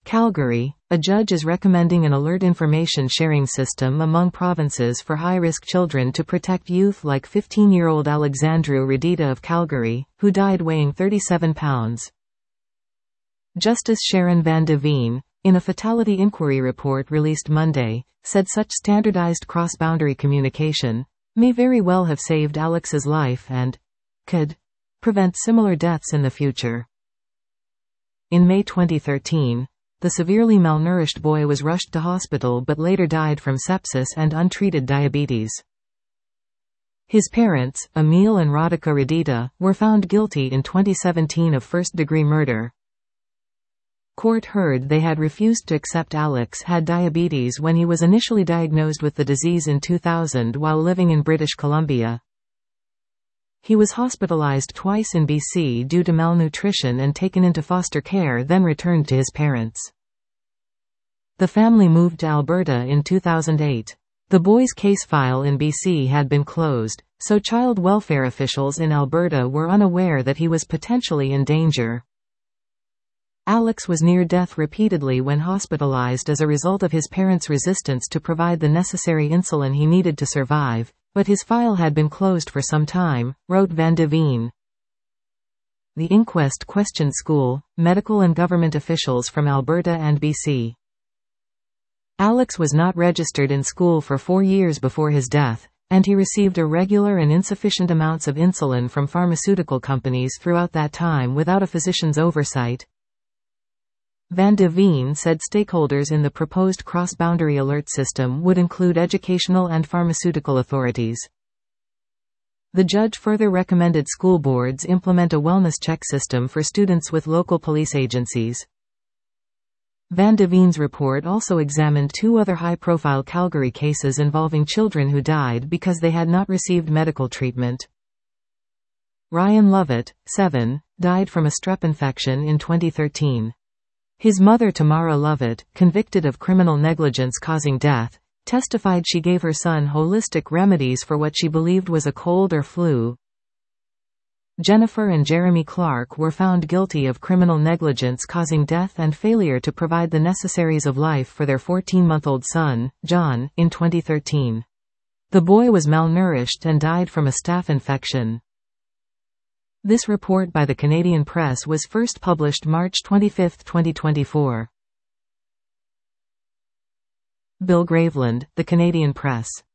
Calgary, a judge is recommending an alert information sharing system among provinces for high-risk children to protect youth like 15-year-old Alexandru Radita of Calgary, who died weighing 37 pounds. Justice Sharon Van de Veen, in a fatality inquiry report released Monday, said such standardized cross-boundary communication may very well have saved Alex's life and could prevent similar deaths in the future. In May 2013, the severely malnourished boy was rushed to hospital but later died from sepsis and untreated diabetes. His parents, Emil and Radhika Radita, were found guilty in 2017 of first-degree murder. Court heard they had refused to accept Alex had diabetes when he was initially diagnosed with the disease in 2000 while living in British Columbia. He was hospitalized twice in BC due to malnutrition and taken into foster care, then returned to his parents. The family moved to Alberta in 2008. The boy's case file in BC had been closed, so child welfare officials in Alberta were unaware that he was potentially in danger. Alex was near death repeatedly when hospitalized as a result of his parents' resistance to provide the necessary insulin he needed to survive, but his file had been closed for some time, wrote Van de Veen. The inquest questioned school, medical and government officials from Alberta and BC. Alex was not registered in school for 4 years before his death, and he received irregular and insufficient amounts of insulin from pharmaceutical companies throughout that time without a physician's oversight. Van de Veen said stakeholders in the proposed cross-boundary alert system would include educational and pharmaceutical authorities. The judge further recommended school boards implement a wellness check system for students with local police agencies. Van de Veen's report also examined 2 other high-profile Calgary cases involving children who died because they had not received medical treatment. Ryan Lovett, 7, died from a strep infection in 2013. His mother Tamara Lovett, convicted of criminal negligence causing death, testified she gave her son holistic remedies for what she believed was a cold or flu. Jennifer and Jeremy Clark were found guilty of criminal negligence causing death and failure to provide the necessaries of life for their 14-month-old son, John, in 2013. The boy was malnourished and died from a staph infection. This report by the Canadian Press was first published March 25, 2024. Bill Graveland, The Canadian Press.